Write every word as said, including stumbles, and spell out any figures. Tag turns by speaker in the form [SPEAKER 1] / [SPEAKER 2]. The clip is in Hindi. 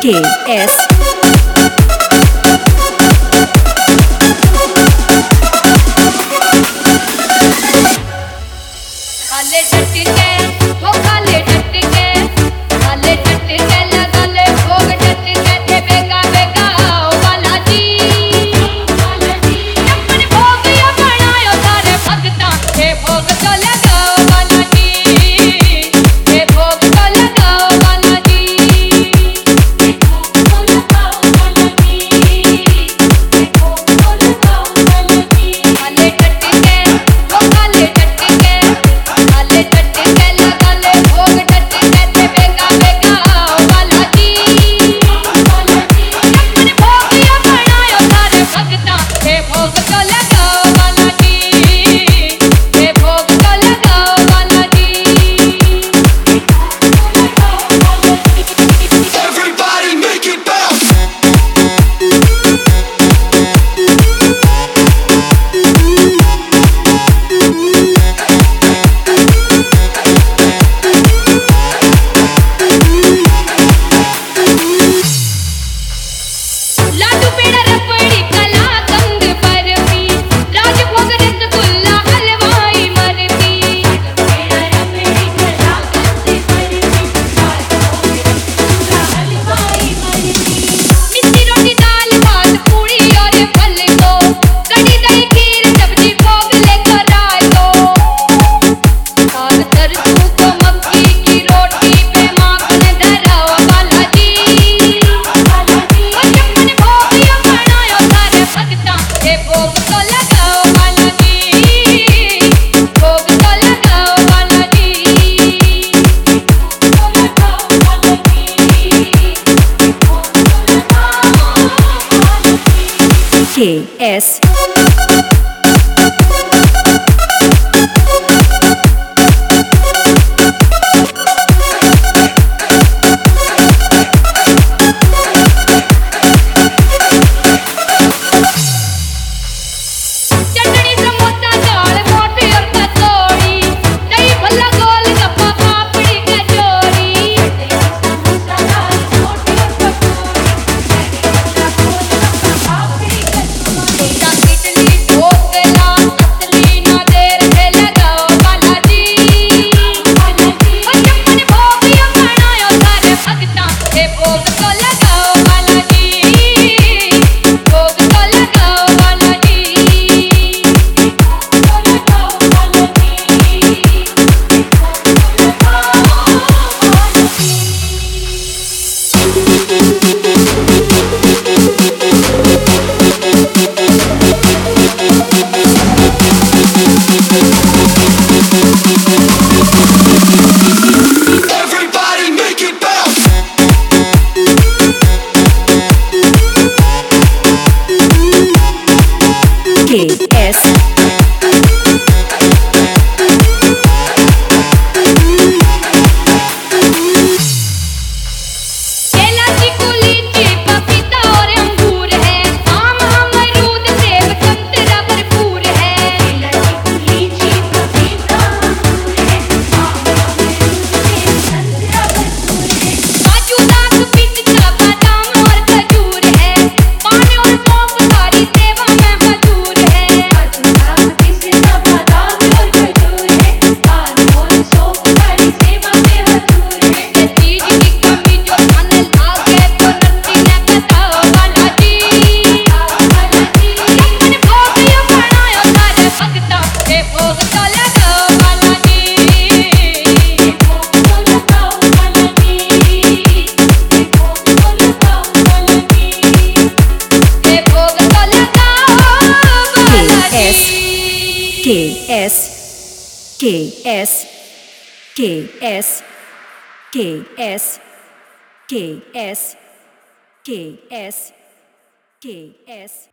[SPEAKER 1] K S
[SPEAKER 2] काले झटके वो काले झटके काले झटके लगा ले भोग झटके थे बेगा बेगा ओ बालाजी अपने भोग या बनायो सारे भगता थे भोग तो लगाओ बालाजी थे भोग तो लगाओ बालाजी थे भोग तो लगाओ बालाजी थे भोग तो लगाओ बालाजी काले झटके वो काले झटके काले झटके लगा ले भोग झटके थे बेगा बेगा ओ बालाजी अपने भोग या बनायो सारे भगता थे भोग तो लगाओ बालाजी थे भोग तो लगाओ Balaji
[SPEAKER 3] Everybody make it bounce.
[SPEAKER 2] लाडू पेड़ा रबड़ी कलाकंद बर्फी राजभोग रसगुल्ला हलवाई मरती पेड़ा रबड़ी कलाकंद बर्फी राजभोग रसगुल्ला हलवाई मरती मिस्सी रोटी दाल भात पूड़ी और फल को कड़ी दही खीर सब्जी भोग लेकर आए तो साग सरसों को मक्की की रोटी पे माखन धराओ बालाजी अपने भोग या बनायो सारे भगता थे भोग तो लगाओ बालाजी भोग तो लगाओ बालाजी भोग तो लगाओ बालाजी भोग तो लगाओ बालाजी
[SPEAKER 1] K S
[SPEAKER 2] चटनी समोसा दाल मोटी और कचौड़ी दही भल्ला गोलगप्पा पापड़ी कचौरी समोसा दाल मोटी और कचौड़ी दही भल्ला गोलगप्पा पापड़ी कचौरी इडली ढोकला असली ना देर से लगाओ बालाजी अपने भोग या बनायो सारे भगता थे भोग तो लगाओ बालाजी भोग तो लगाओ Balaji
[SPEAKER 3] Everybody make it bounce.
[SPEAKER 1] K S
[SPEAKER 2] केला चीकू लीची पपीता और अंगूर है आम अमरूद सेब संतरा भरपूर है केला चीकू लीची पपीता अंगूर है आम अमरूद सेब संतरा भरपूर है काजू दाख पिस्ता बादाम और खजूर है पान और सौंफ सारी सेवा में हजूर है काजू दाख पिस्ता बादाम और खजूर है पान और सौंफ सारी सेवा में हजूर है ये चीज की कमी जो मन लागे तो नन्दी ने बताओ बालाजी अपने भोग या बनायो सारे भगता थे भोग तो लगाओ बालाजी भोग तो लगाओ बालाजी भोग तो लगाओ बालाजी भोग तो लगाओ Balaji
[SPEAKER 1] K S K S K S K S K S K S K S